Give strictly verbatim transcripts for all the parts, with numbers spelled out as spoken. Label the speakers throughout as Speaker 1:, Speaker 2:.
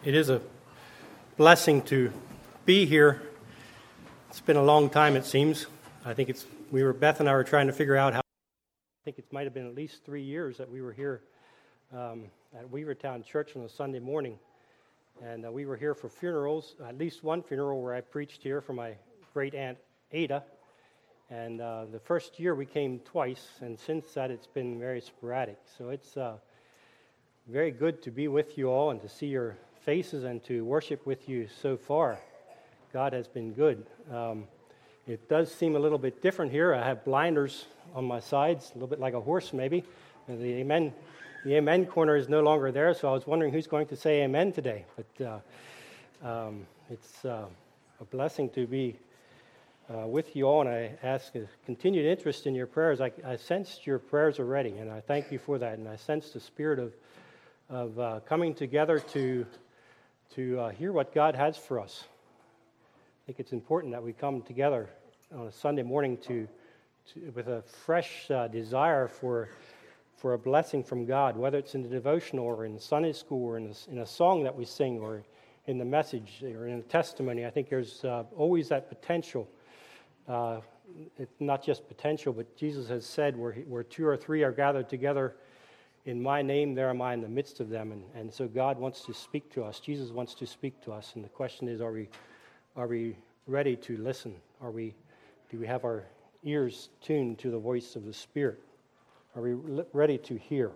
Speaker 1: It is a blessing to be here. It's been a long time, it seems. I think it's, we were, Beth and I were trying to figure out how, I think it might have been at least three years that we were here um, at Weavertown Church on a Sunday morning. And uh, we were here for funerals, at least one funeral where I preached here for my great aunt Ada. And uh, the first year we came twice, and since that it's been very sporadic. So it's uh, very good to be with you all and to see your faces and to worship with you so far. God has been good. Um, it does seem a little bit different here. I have blinders on my sides, a little bit like a horse maybe. And the amen, the amen corner is no longer there, so I was wondering who's going to say amen today. But uh, um, it's uh, a blessing to be uh, with you all, and I ask a continued interest in your prayers. I, I sensed your prayers already, and I thank you for that. And I sense the spirit of of uh, coming together to to uh, hear what God has for us. I think it's important that we come together on a Sunday morning to, to with a fresh uh, desire for for a blessing from God, whether it's in the devotional or in Sunday school or in a, in a song that we sing or in the message or in a testimony. I think there's uh, always that potential. Uh, it's not just potential, but Jesus has said where, where two or three are gathered together in my name, there am I in the midst of them. And, and so God wants to speak to us. Jesus wants to speak to us. And the question is, are we are we ready to listen? Are we do we have our ears tuned to the voice of the Spirit? Are we ready to hear?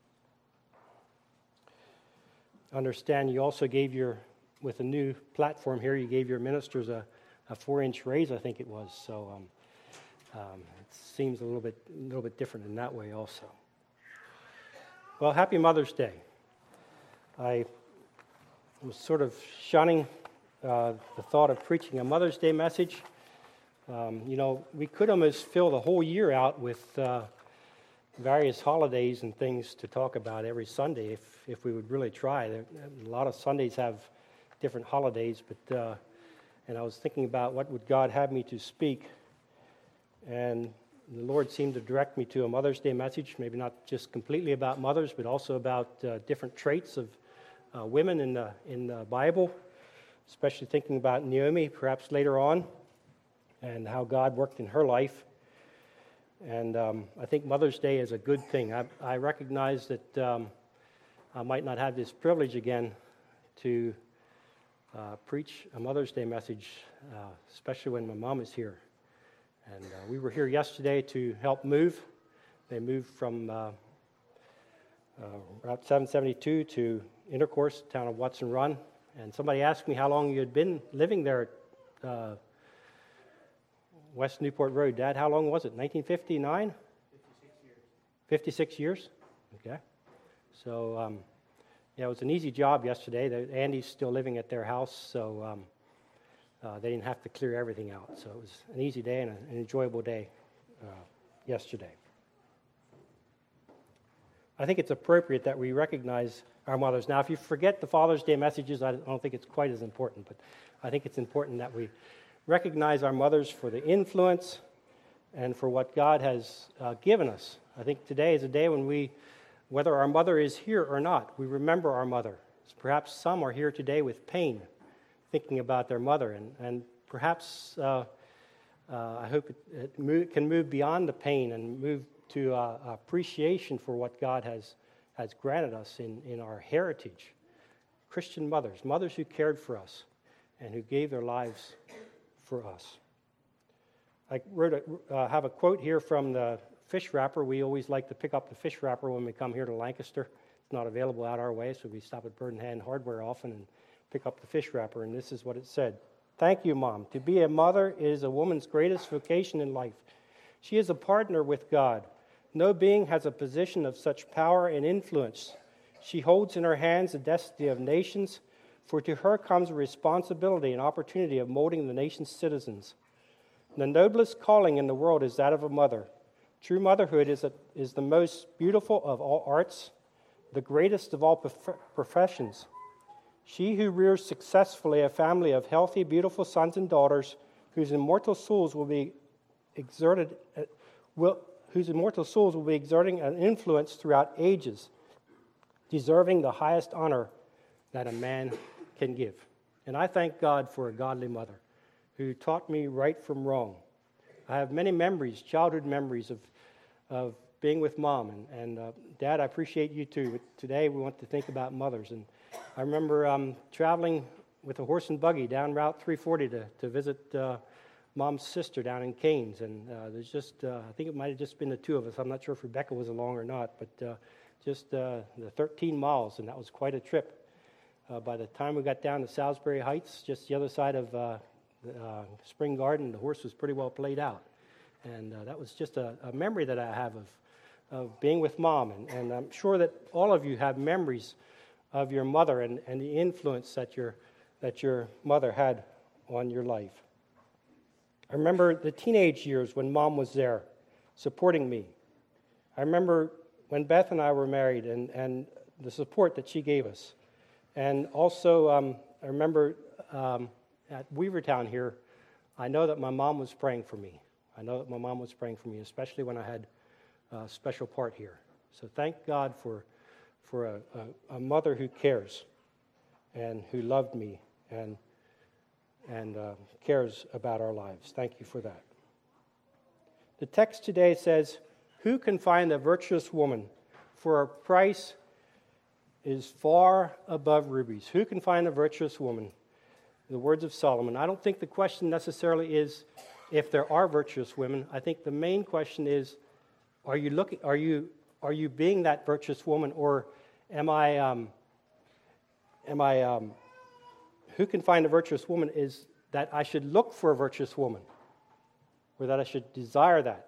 Speaker 1: Understand you also gave your, with a new platform here, you gave your ministers a, a four-inch raise, I think it was. So um, um, it seems a little bit a little bit different in that way also. Well, happy Mother's Day. I was sort of shunning uh, the thought of preaching a Mother's Day message. Um, you know, we could almost fill the whole year out with uh, various holidays and things to talk about every Sunday if, if we would really try. There, a lot of Sundays have different holidays, but uh, and I was thinking about what would God have me to speak, and the Lord seemed to direct me to a Mother's Day message, maybe not just completely about mothers, but also about uh, different traits of uh, women in the in the Bible, especially thinking about Naomi, perhaps later on, and how God worked in her life. And um, I think Mother's Day is a good thing. I, I recognize that um, I might not have this privilege again to uh, preach a Mother's Day message, uh, especially when my mom is here. And uh, we were here yesterday to help move. They moved from uh, uh, Route seven seventy-two to Intercourse, town of Watson Run. And somebody asked me how long you had been living there at uh, West Newport Road. Dad, how long was it? nineteen fifty-nine? fifty-six years. fifty-six years? Okay. So, um, yeah, it was an easy job yesterday. Andy's still living at their house, so Um, Uh, they didn't have to clear everything out. So it was an easy day and an enjoyable day uh, yesterday. I think it's appropriate that we recognize our mothers. Now, if you forget the Father's Day messages, I don't think it's quite as important, but I think it's important that we recognize our mothers for the influence and for what God has uh, given us. I think today is a day when we, whether our mother is here or not, we remember our mother. Perhaps some are here today with pain, thinking about their mother, and, and perhaps uh, uh, I hope it, it move, can move beyond the pain and move to uh, appreciation for what God has has granted us in, in our heritage. Christian mothers, mothers who cared for us and who gave their lives for us. I wrote a, uh, have a quote here from the fish wrapper. We always like to pick up the fish wrapper when we come here to Lancaster. It's not available out our way, so we stop at Bird and Hand Hardware often and pick up the fish wrapper, and this is what it said. Thank you, Mom. To be a mother is a woman's greatest vocation in life. She is a partner with God. No being has a position of such power and influence. She holds in her hands the destiny of nations, for to her comes a responsibility and opportunity of molding the nation's citizens. The noblest calling in the world is that of a mother. True motherhood is, a, is the most beautiful of all arts, the greatest of all prof- professions. She who rears successfully a family of healthy, beautiful sons and daughters, whose immortal souls will be exerted, uh, will, whose immortal souls will be exerting an influence throughout ages, deserving the highest honor that a man can give. And I thank God for a godly mother who taught me right from wrong. I have many memories, childhood memories of of being with Mom. And, and uh, Dad, I appreciate you too. But today we want to think about mothers. And I remember um, traveling with a horse and buggy down Route three forty to, to visit uh, Mom's sister down in Canes. And uh, there's just, uh, I think it might have just been the two of us. I'm not sure if Rebecca was along or not. But uh, just uh, the thirteen miles, and that was quite a trip. Uh, by the time we got down to Salisbury Heights, just the other side of uh, the, uh, Spring Garden, the horse was pretty well played out. And uh, that was just a, a memory that I have of, of being with Mom. And, and I'm sure that all of you have memories of your mother and, and the influence that your, that your mother had on your life. I remember the teenage years when Mom was there supporting me. I remember when Beth and I were married and, and the support that she gave us. And also, um, I remember um, at Weavertown here, I know that my mom was praying for me. I know that my mom was praying for me, especially when I had a special part here. So thank God for, for a, a, a mother who cares and who loved me and, and uh, cares about our lives. Thank you for that. The text today says, "Who can find a virtuous woman? For her price is far above rubies." Who can find a virtuous woman? The words of Solomon. I don't think the question necessarily is if there are virtuous women. I think the main question is, are you looking? Are you are you being that virtuous woman, or am I? Um, am I? Um, who can find a virtuous woman? Is that I should look for a virtuous woman, or that I should desire that?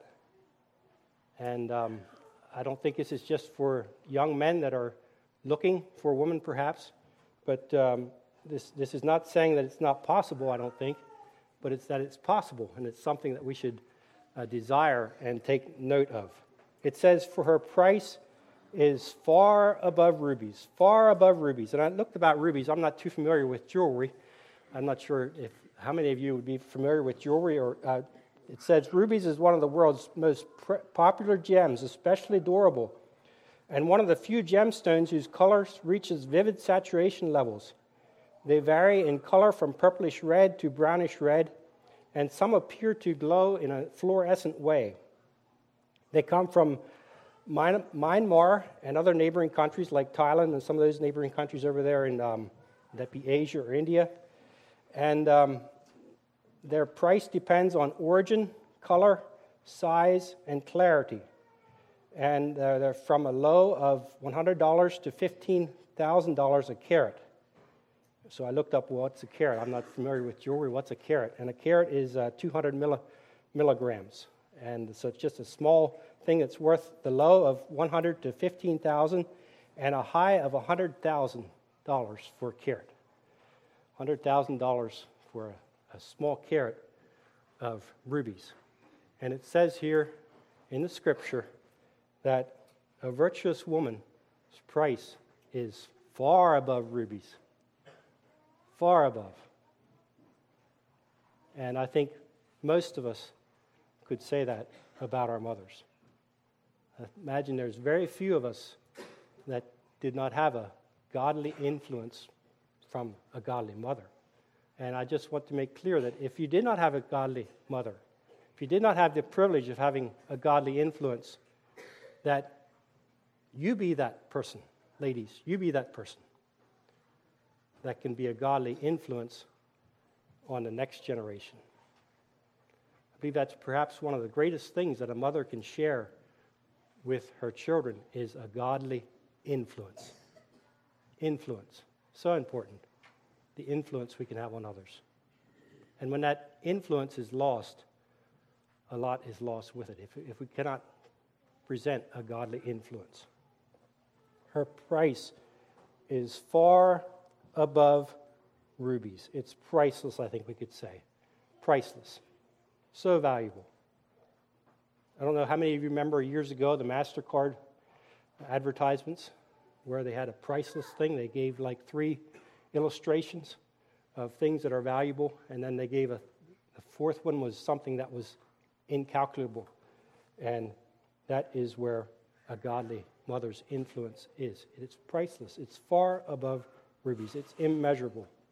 Speaker 1: And um, I don't think this is just for young men that are looking for a woman, perhaps, but um, this this is not saying that it's not possible. I don't think, but it's that it's possible, and it's something that we should uh, desire and take note of. It says, "For her price is far above rubies," far above rubies. And I looked about rubies. I'm not too familiar with jewelry. I'm not sure if how many of you would be familiar with jewelry. Or uh, it says rubies is one of the world's most pr- popular gems, especially durable, and one of the few gemstones whose color reaches vivid saturation levels. They vary in color from purplish red to brownish red, and some appear to glow in a fluorescent way. They come from Myanmar and other neighboring countries like Thailand and some of those neighboring countries over there in, um, that be Asia or India. And um, their price depends on origin, color, size, and clarity. And uh, they're from a low of one hundred dollars to fifteen thousand dollars a carat. So I looked up what's a carat. I'm not familiar with jewelry. What's a carat? And a carat is uh, two hundred milli- milligrams. And so it's just a small thing that's worth the low of one hundred to fifteen thousand and a high of one hundred thousand dollars for a carat. one hundred thousand dollars for a, a small carat of rubies. And it says here in the scripture that a virtuous woman's price is far above rubies. Far above. And I think most of us could say that about our mothers. I imagine there's very few of us that did not have a godly influence from a godly mother. And I just want to make clear that if you did not have a godly mother, if you did not have the privilege of having a godly influence, that you be that person, ladies, you be that person that can be a godly influence on the next generation. I believe that's perhaps one of the greatest things that a mother can share with her children is a godly influence. Influence. So important. The influence we can have on others. And when that influence is lost, a lot is lost with it, if, if we cannot present a godly influence. Her price is far above rubies. It's priceless, I think we could say. Priceless. So valuable. I don't know how many of you remember years ago the MasterCard advertisements where they had a priceless thing. They gave like three illustrations of things that are valuable, and then they gave a the fourth one was something that was incalculable. And that is where a godly mother's influence is. It's priceless. It's far above rubies. It's immeasurable.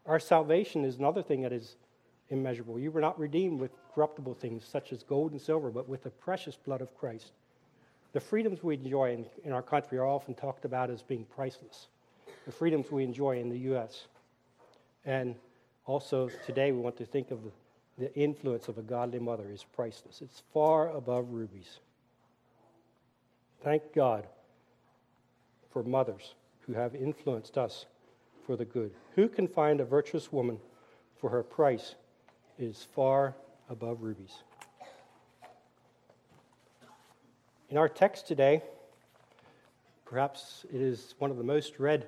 Speaker 1: Our salvation is another thing that is immeasurable. You were not redeemed with corruptible things such as gold and silver, but with the precious blood of Christ. The freedoms we enjoy in, in our country are often talked about as being priceless. The freedoms we enjoy in the U S And also today we want to think of the, the influence of a godly mother is priceless. It's far above rubies. Thank God for mothers who have influenced us for the good. Who can find a virtuous woman, for her price is far above rubies? In our text today, perhaps it is one of the most read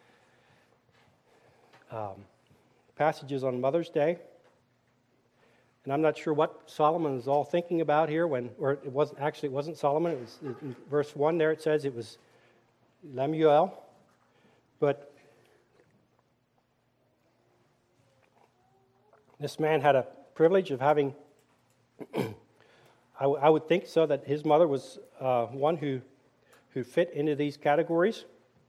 Speaker 1: um, passages on Mother's Day. And I'm not sure what Solomon is all thinking about here when, or it wasn't, actually it wasn't Solomon, it was in verse one there it says it was Lemuel. But this man had a privilege of having, I, w- I would think so, that his mother was uh, one who, who fit into these categories.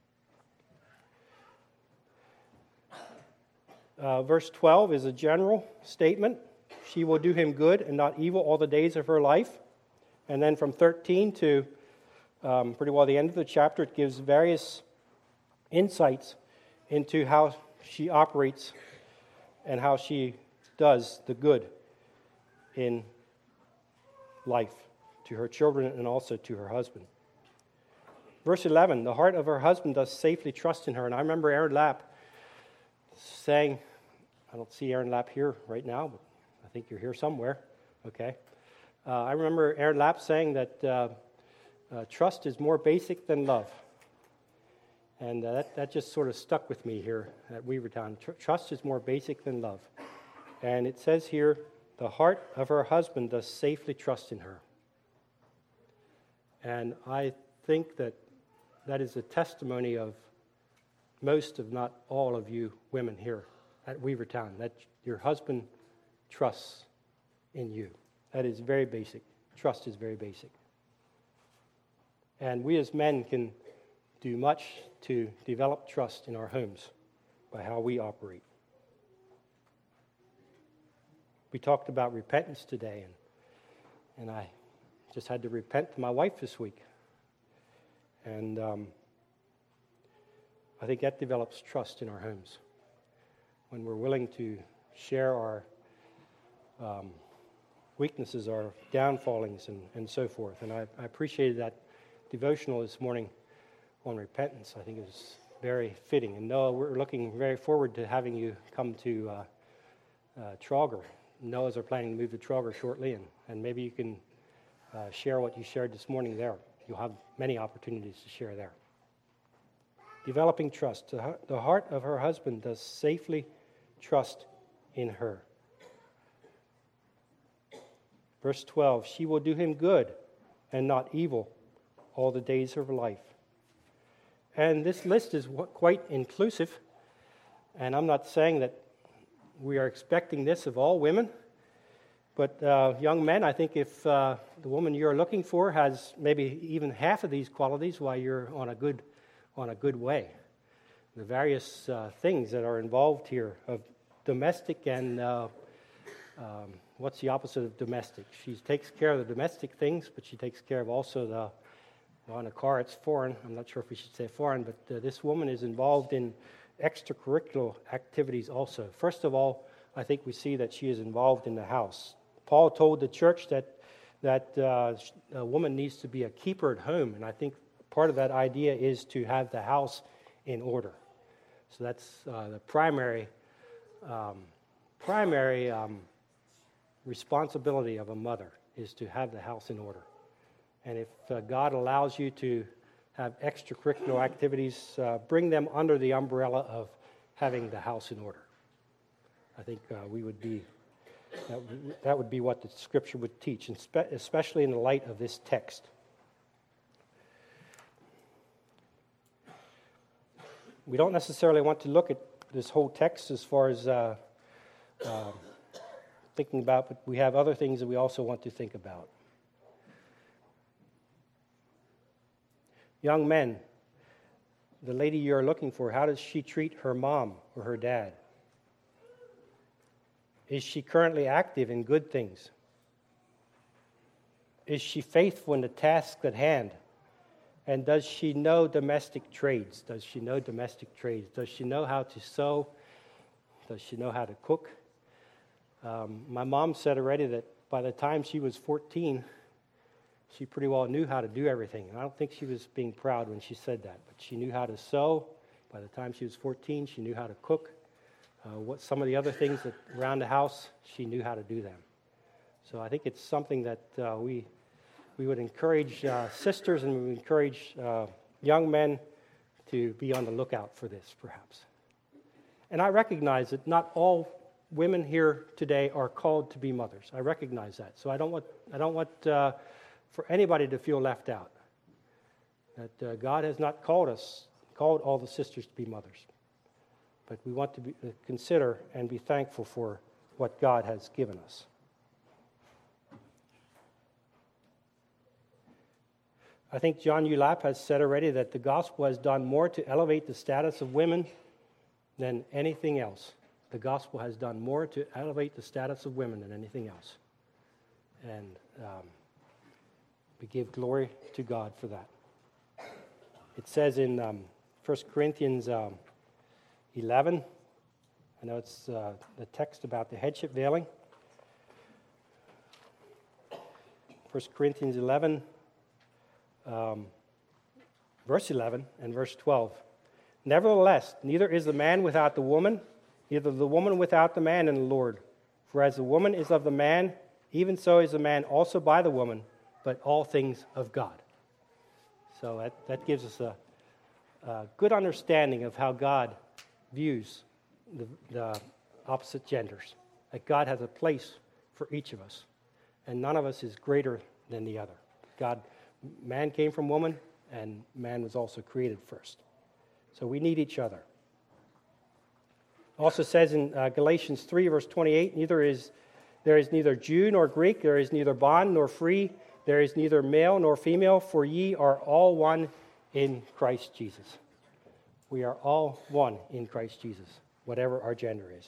Speaker 1: Uh, verse twelve is a general statement. She will do him good and not evil all the days of her life. And then from thirteen to um, pretty well the end of the chapter, it gives various insights into how she operates and how she does the good in life to her children and also to her husband. Verse eleven, the heart of her husband does safely trust in her. And I remember Aaron Lapp saying, I don't see Aaron Lapp here right now, but I think you're here somewhere, okay? Uh, I remember Aaron Lapp saying that uh, uh, trust is more basic than love. And uh, that, that just sort of stuck with me here at Weavertown. Tr- trust is more basic than love. And it says here, the heart of her husband does safely trust in her. And I think that that is a testimony of most, if not all of you women here at Weavertown, that your husband trusts in you. That is very basic. Trust is very basic. And we as men can do much to develop trust in our homes by how we operate. We talked about repentance today, and, and I just had to repent to my wife this week. And um, I think that develops trust in our homes when we're willing to share our um, weaknesses, our downfallings, and, and so forth. And I, I appreciated that devotional this morning on repentance. I think it was very fitting. And Noah, we're looking very forward to having you come to uh, uh, Trauger. Noah's are planning to move to Trauger shortly, and, and maybe you can uh, share what you shared this morning there. You'll have many opportunities to share there. Developing trust. The heart of her husband does safely trust in her. Verse twelve, she will do him good and not evil all the days of her life. And this list is quite inclusive, and I'm not saying that we are expecting this of all women, but uh, young men, I think if uh, the woman you're looking for has maybe even half of these qualities, why you're on a good on a good way. The various uh, things that are involved here of domestic and uh, um, what's the opposite of domestic? She takes care of the domestic things, but she takes care of also the, well, in a car it's foreign. I'm not sure if we should say foreign, but uh, this woman is involved in extracurricular activities also. First of all, I think we see that she is involved in the house. Paul told the church that that uh, a woman needs to be a keeper at home, and I think part of that idea is to have the house in order. So that's uh, the primary um, primary um, responsibility of a mother, is to have the house in order. And if uh, God allows you to have extracurricular activities, uh, bring them under the umbrella of having the house in order. I think uh, we would be that, w- that would be what the Scripture would teach, and spe- especially in the light of this text. We don't necessarily want to look at this whole text as far as uh, uh, thinking about, but we have other things that we also want to think about. Young men, the lady you're looking for, how does she treat her mom or her dad? Is she currently active in good things? Is she faithful in the task at hand? And does she know domestic trades? Does she know domestic trades? Does she know how to sew? Does she know how to cook? Um, my mom said already that by the time she was fourteen, she pretty well knew how to do everything. And I don't think she was being proud when she said that, but she knew how to sew. By the time she was fourteen, she knew how to cook. Uh, what some of the other things that around the house, she knew how to do them. So I think it's something that uh, we we would encourage uh, sisters and we would encourage uh, young men to be on the lookout for this, perhaps. And I recognize that not all women here today are called to be mothers. I recognize that. So I don't want I don't want uh, for anybody to feel left out. That uh, God has not called us, called all the sisters to be mothers. But we want to be, uh, consider and be thankful for what God has given us. I think John Ulap has said already that the gospel has done more to elevate the status of women than anything else. The gospel has done more to elevate the status of women than anything else. And um, we give glory to God for that. It says in um, First Corinthians um, eleven, I know it's uh, the text about the headship veiling. First Corinthians eleven, um, verse eleven and verse twelve. Nevertheless, neither is the man without the woman, neither the woman without the man in the Lord. For as the woman is of the man, even so is the man also by the woman, but all things of God. So that, that gives us a, a good understanding of how God views the, the opposite genders. That God has a place for each of us, and none of us is greater than the other. God, man came from woman, and man was also created first. So we need each other. Also says in uh, Galatians three, verse twenty-eight, neither is there is neither Jew nor Greek, there is neither bond nor free, there is neither male nor female, for ye are all one in Christ Jesus. We are all one in Christ Jesus, whatever our gender is.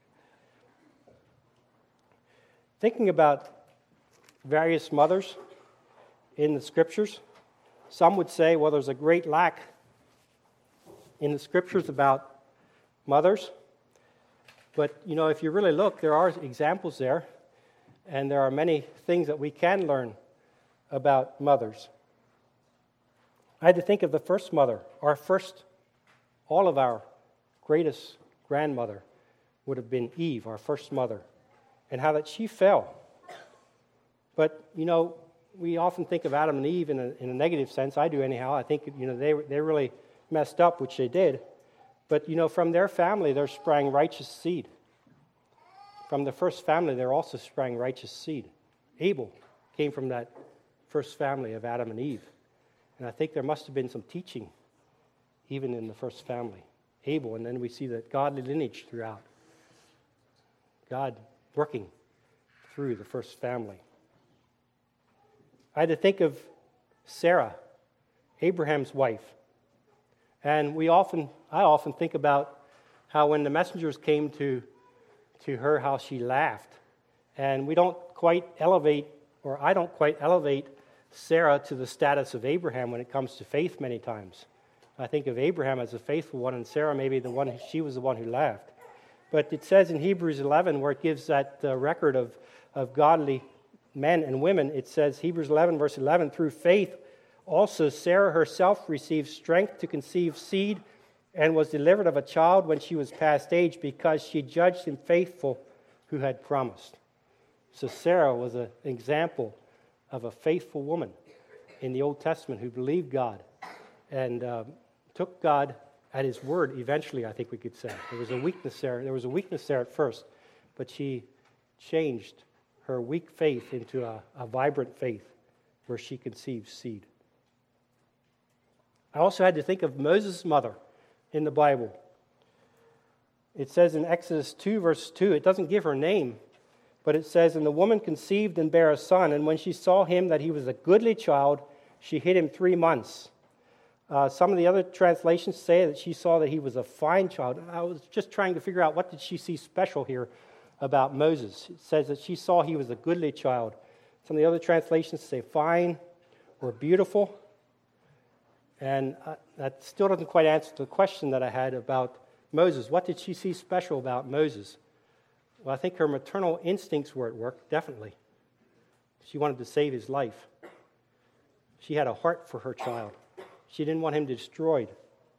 Speaker 1: Thinking about various mothers in the Scriptures, some would say, well, there's a great lack in the Scriptures about mothers. But, you know, if you really look, there are examples there, and there are many things that we can learn about mothers. I had to think of the first mother, our first, all of our greatest grandmother would have been Eve, our first mother, and how that she fell. But, you know, we often think of Adam and Eve in a, in a negative sense. I do anyhow. I think, you know, they they really messed up, which they did. But, you know, from their family, there sprang righteous seed. From the first family, there also sprang righteous seed. Abel came from that first family of Adam and Eve. And I think there must have been some teaching even in the first family. Abel, and then we see that godly lineage throughout. God working through the first family. I had to think of Sarah, Abraham's wife. And we often, I often think about how when the messengers came to, to her, how she laughed. And we don't quite elevate, or I don't quite elevate Sarah to the status of Abraham when it comes to faith many times. I think of Abraham as a faithful one, and Sarah maybe the one, she was the one who laughed. But it says in Hebrews eleven, where it gives that uh, record of, of godly men and women, it says, Hebrews eleven, verse eleven, through faith also Sarah herself received strength to conceive seed and was delivered of a child when she was past age, because she judged him faithful who had promised. So Sarah was an example of a faithful woman in the Old Testament who believed God and uh, took God at his word eventually, I think we could say. There was a weakness there. There was a weakness there at first, but she changed her weak faith into a, a vibrant faith where she conceived seed. I also had to think of Moses' mother in the Bible. It says in Exodus two, verse two, it doesn't give her name, but it says, and the woman conceived and bare a son, and when she saw him that he was a goodly child, she hid him three months. Uh, some of the other translations say that she saw that he was a fine child. I was just trying to figure out what did she see special here about Moses. It says that she saw he was a goodly child. Some of the other translations say fine or beautiful. And uh, that still doesn't quite answer the question that I had about Moses. What did she see special about Moses? Well, I think her maternal instincts were at work, definitely. She wanted to save his life. She had a heart for her child. She didn't want him destroyed.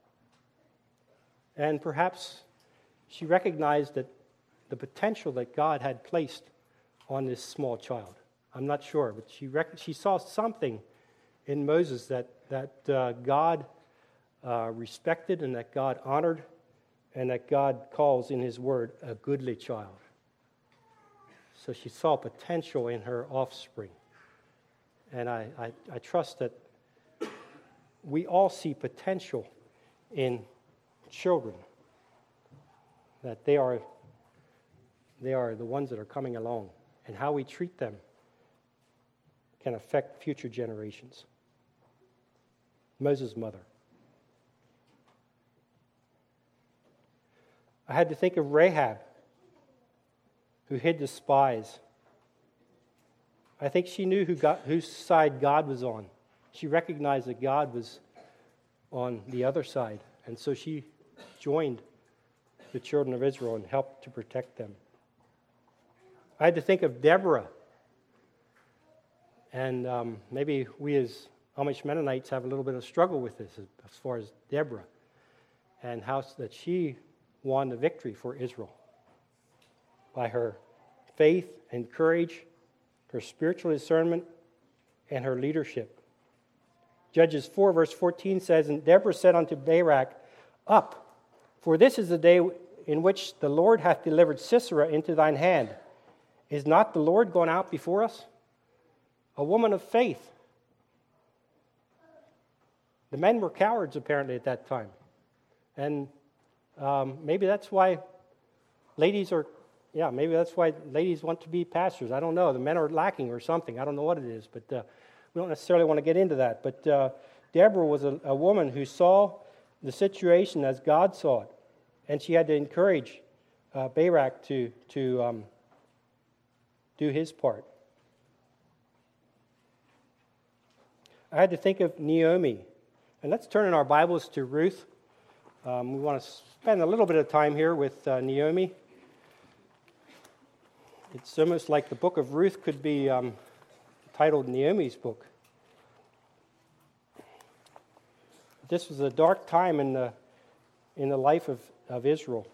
Speaker 1: And perhaps she recognized that the potential that God had placed on this small child. I'm not sure, but she rec- she saw something in Moses that, that uh, God uh, respected and that God honored and that God calls in his word a goodly child. So she saw potential in her offspring. And I, I, I trust that we all see potential in children, that they are, they are the ones that are coming along, and how we treat them can affect future generations. Moses' mother. I had to think of Rahab, who hid the spies. I think she knew who got, whose side God was on. She recognized that God was on the other side, and so she joined the children of Israel and helped to protect them. I had to think of Deborah, and um, maybe we as Amish Mennonites have a little bit of struggle with this as far as Deborah, and how that she won the victory for Israel by her faith and courage, her spiritual discernment, and her leadership. Judges four, verse fourteen says, "And Deborah said unto Barak, Up, for this is the day in which the Lord hath delivered Sisera into thine hand. Is not the Lord gone out before us?" A woman of faith. The men were cowards, apparently, at that time. And um, maybe that's why ladies are, yeah, maybe that's why ladies want to be pastors. I don't know. The men are lacking or something. I don't know what it is, but uh, we don't necessarily want to get into that. But uh, Deborah was a, a woman who saw the situation as God saw it. And she had to encourage uh, Barak to, to um, do his part. I had to think of Naomi. And let's turn in our Bibles to Ruth. Um, we want to spend a little bit of time here with uh, Naomi. It's almost like the book of Ruth could be um, titled Naomi's book. This was a dark time in the in the life of, of Israel.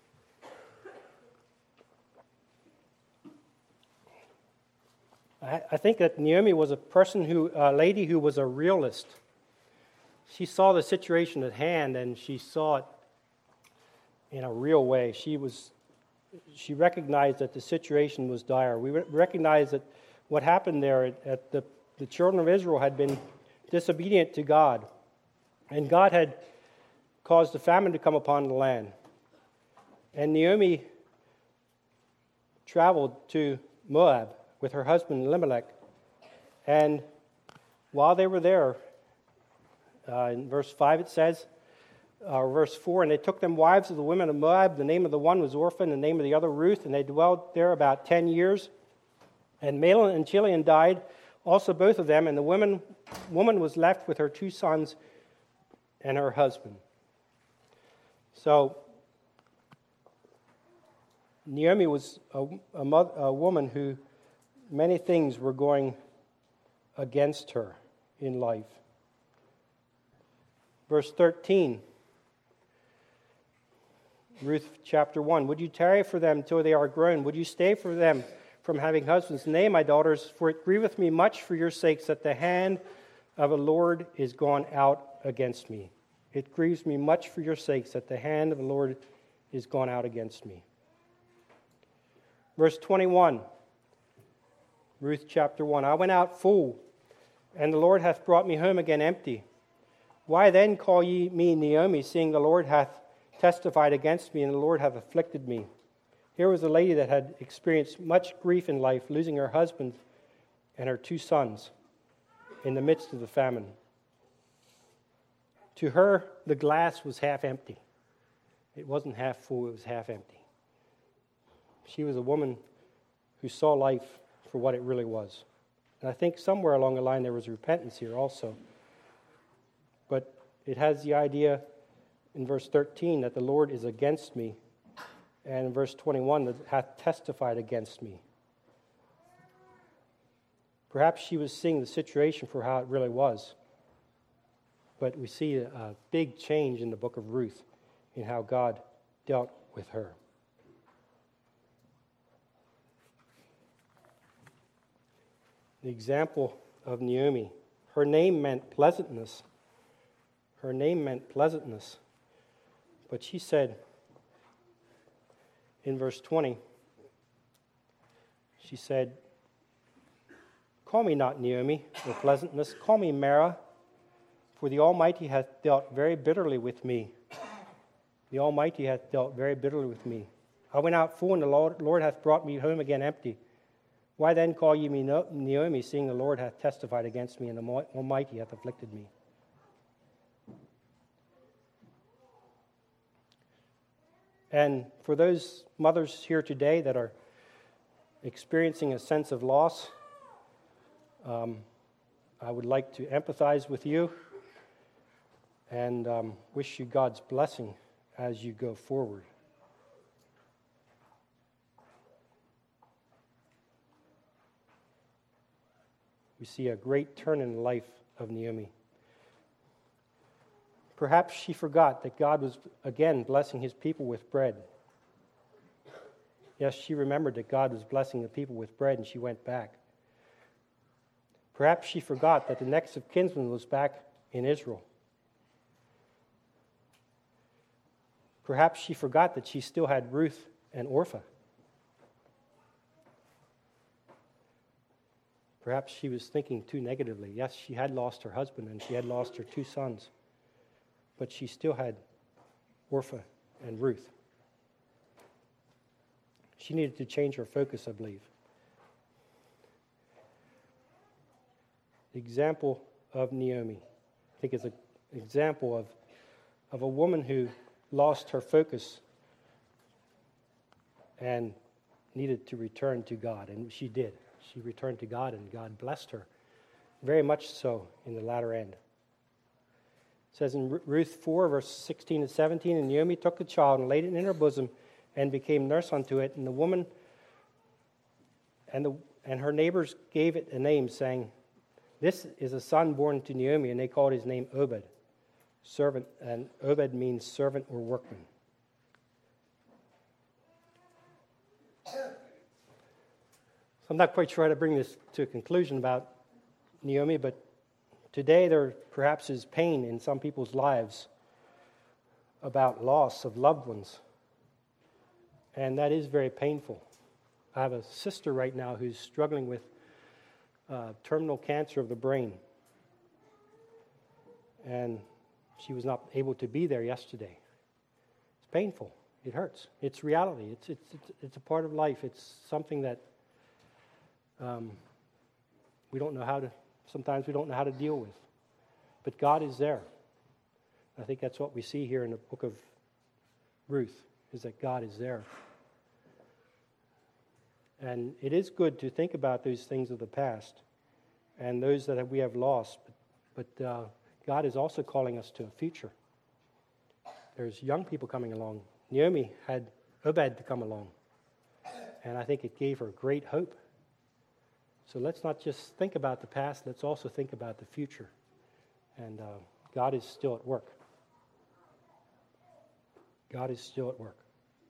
Speaker 1: I, I think that Naomi was a person who, a lady who was a realist. She saw the situation at hand and she saw it in a real way. She was, she recognized that the situation was dire. We recognized that what happened there at, at the, the children of Israel had been disobedient to God. And God had caused a famine to come upon the land. And Naomi traveled to Moab with her husband Elimelech. And while they were there, uh, in verse five it says, uh, verse four, "And they took them wives of the women of Moab. The name of the one was Orphan, and the name of the other Ruth. And they dwelt there about ten years. And Mahlon and Chilion died, also both of them. And the woman, woman was left with her two sons and her husband." So Naomi was a, a, mother, a woman who many things were going against her in life. Verse thirteen, Ruth chapter one, "Would you tarry for them till they are grown? Would you stay for them from having husbands? Nay, my daughters, for it grieveth me much for your sakes that the hand of the Lord is gone out against me. It grieves me much for your sakes that the hand of the Lord is gone out against me." Verse twenty-one, Ruth chapter one, "I went out full, and the Lord hath brought me home again empty. Why then call ye me Naomi, seeing the Lord hath testified against me, and the Lord hath afflicted me?" Here was a lady that had experienced much grief in life, losing her husband and her two sons in the midst of the famine. To her, the glass was half empty. It wasn't half full, it was half empty. she was a woman who saw life for what it really was. And I think somewhere along the line there was repentance here also. But it has the idea in verse thirteen that the Lord is against me, and in verse twenty-one that hath testified against me. Perhaps she was seeing the situation for how it really was. But we see a, a big change in the book of Ruth in how God dealt with her. The example of Naomi. Her name meant pleasantness. Her name meant pleasantness. But she said in verse twenty, she said, "Call me not Naomi, or pleasantness. Call me Mara, for the Almighty hath dealt very bitterly with me. The Almighty hath dealt very bitterly with me. I went out full, and the Lord, Lord hath brought me home again empty. Why then call ye me Naomi, seeing the Lord hath testified against me, and the Almighty hath afflicted me?" And for those mothers here today that are experiencing a sense of loss, um, I would like to empathize with you and um, wish you God's blessing as you go forward. We see a great turn in the life of Naomi. Perhaps she forgot that God was again blessing his people with bread. Yes, she remembered that God was blessing the people with bread, and she went back. Perhaps she forgot that the next of kinsmen was back in Israel. Perhaps she forgot that she still had Ruth and Orpah. Perhaps she was thinking too negatively. Yes, she had lost her husband and she had lost her two sons, but she still had Orpah and Ruth. She needed to change her focus, I believe. The example of Naomi, I think, is an example of, of a woman who lost her focus and needed to return to God, and she did. She returned to God, and God blessed her, very much so in the latter end. It says in Ruth four, verse sixteen and seventeen, "And Naomi took the child and laid it in her bosom and became nurse unto it. And the woman and the and her neighbors gave it a name, saying, This is a son born to Naomi, and they called his name Obed, servant, and Obed means servant or workman." I'm not quite sure how to bring this to a conclusion about Naomi, but today there perhaps is pain in some people's lives about loss of loved ones, and that is very painful. I have a sister right now who's struggling with uh, terminal cancer of the brain, and she was not able to be there yesterday. It's painful. It hurts. It's reality. It's it's it's, it's a part of life. It's something that Um, we don't know how to, sometimes we don't know how to deal with. But God is there. I think that's what we see here in the book of Ruth, is that God is there. And it is good to think about those things of the past and those that we have lost. But, but uh, God is also calling us to a future. There's young people coming along. Naomi had Obed to come along. And I think it gave her great hope. So let's not just think about the past, let's also think about the future. And uh, God is still at work. God is still at work.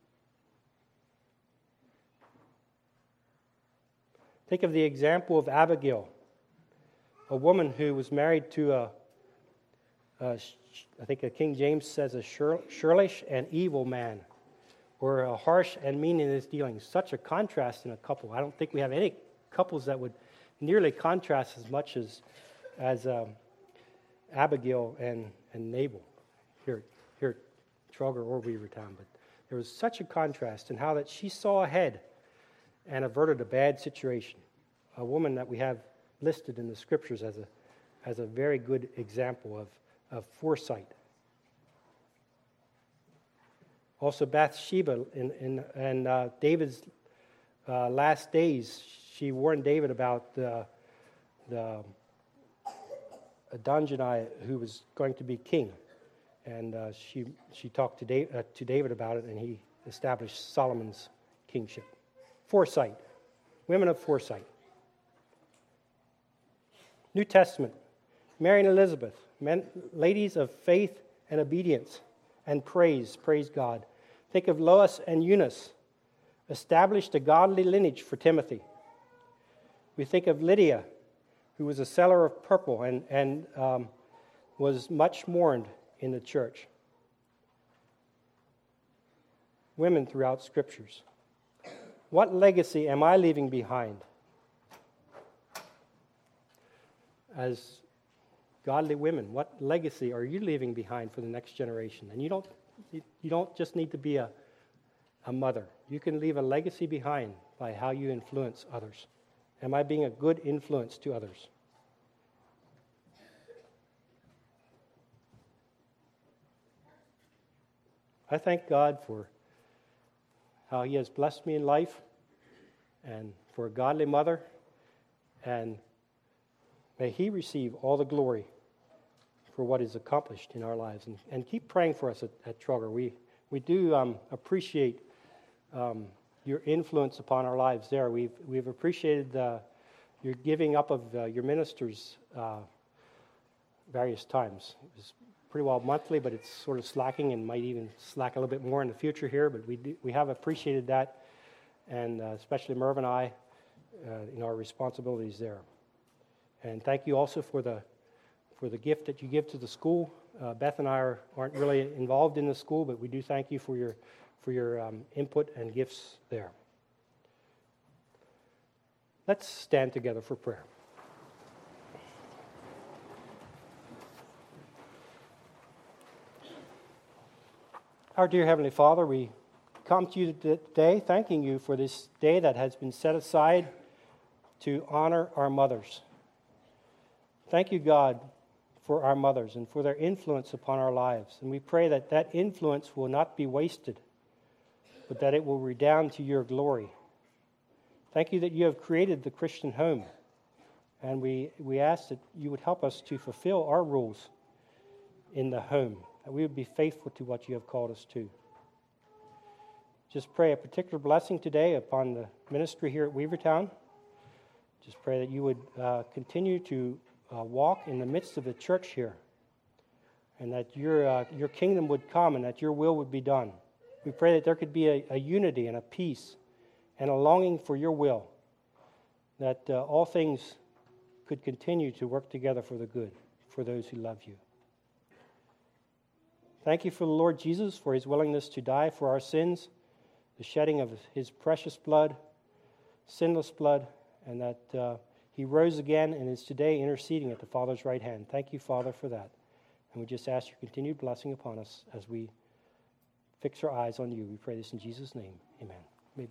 Speaker 1: Think of the example of Abigail, a woman who was married to a, a I think a King James says a churlish and evil man, or a harsh and mean in his dealings. Such a contrast in a couple. I don't think we have any couples that would nearly contrast as much as as um, Abigail and, and Nabal here, here at Trogger or Weavertown. But there was such a contrast in how that she saw ahead and averted a bad situation. A woman that we have listed in the scriptures as a as a very good example of, of foresight. Also Bathsheba in, in, and uh, David's uh, last days, she warned David about uh, the Adonijah, who was going to be king. And uh, she she talked to David, uh, to David about it, and he established Solomon's kingship. Foresight. Women of foresight. New Testament. Mary and Elizabeth, men, ladies of faith and obedience and praise, praise God. Think of Lois and Eunice, established a godly lineage for Timothy. We think of Lydia, who was a seller of purple and, and um, was much mourned in the church. Women throughout Scriptures. What legacy am I leaving behind as godly women? What legacy are you leaving behind for the next generation? And you don't you, you don't just need to be a, a mother. You can leave a legacy behind by how you influence others. Am I being a good influence to others? I thank God for how He has blessed me in life and for a godly mother, and may He receive all the glory for what is accomplished in our lives. And, and keep praying for us at, at Trugger. We, we do um, appreciate um, your influence upon our lives there. We've, we've appreciated uh, your giving up of uh, your ministers uh, various times. It was pretty well monthly, but it's sort of slacking and might even slack a little bit more in the future here. But we do, we have appreciated that, and uh, especially Merv and I, uh, in our responsibilities there. And thank you also for the for the gift that you give to the school. Uh, Beth and I are, aren't really involved in the school, but we do thank you for your for your um, input and gifts there. Let's stand together for prayer. Our dear Heavenly Father, we come to you today thanking you for this day that has been set aside to honor our mothers. Thank you, God, for our mothers and for their influence upon our lives. And we pray that that influence will not be wasted, but that it will redound to your glory. Thank you that you have created the Christian home. And we, we ask that you would help us to fulfill our roles in the home, that we would be faithful to what you have called us to. Just pray a particular blessing today upon the ministry here at Weavertown. Just pray that you would uh, continue to uh, walk in the midst of the church here, and that your uh, your kingdom would come and that your will would be done. We pray that there could be a, a unity and a peace and a longing for your will, that uh, all things could continue to work together for the good, for those who love you. Thank you for the Lord Jesus, for his willingness to die for our sins, the shedding of his precious blood, sinless blood, and that uh, he rose again and is today interceding at the Father's right hand. Thank you, Father, for that. And we just ask your continued blessing upon us as we fix our eyes on you. We pray this in Jesus' name. Amen.